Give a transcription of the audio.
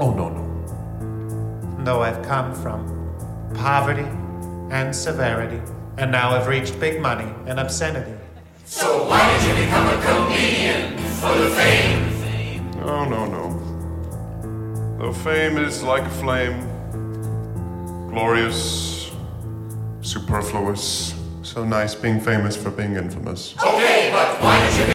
Oh, no. Though I've come from poverty and severity, and now I've reached big money and obscenity. So why did you become a comedian? For the fame? No. Though fame is like a flame, glorious, superfluous, so nice being famous for being infamous. Okay, but why did you